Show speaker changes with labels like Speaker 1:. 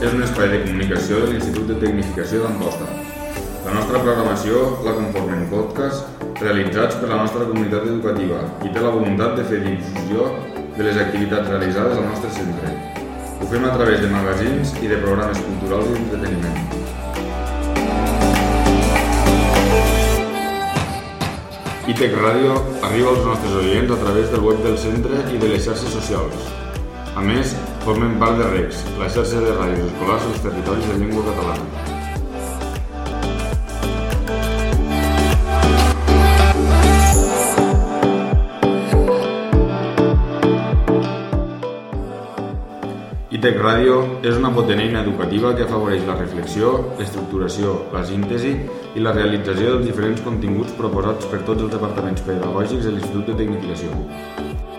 Speaker 1: és un espai de comunicació de l'Institut de Tecnificació d'Amposta. La nostra programació la conformen podcasts realitzats per la nostra comunitat educativa i té la voluntat de fer difusió de les activitats realitzades al nostre centre. Ho fem a través de magazins i de programes culturals i d'entreteniment. ITEC Ràdio arriba als nostres oients a través del web del centre i de les xarxes socials. A més, formen part de REX, la xarxa de ràdios escolars als territoris de llengua catalana. ITEC Ràdio és una potent eina educativa que afavoreix la reflexió, l'estructuració, la síntesi i la realització dels diferents continguts proposats per tots els departaments pedagògics de l'Institut de Tecnificació.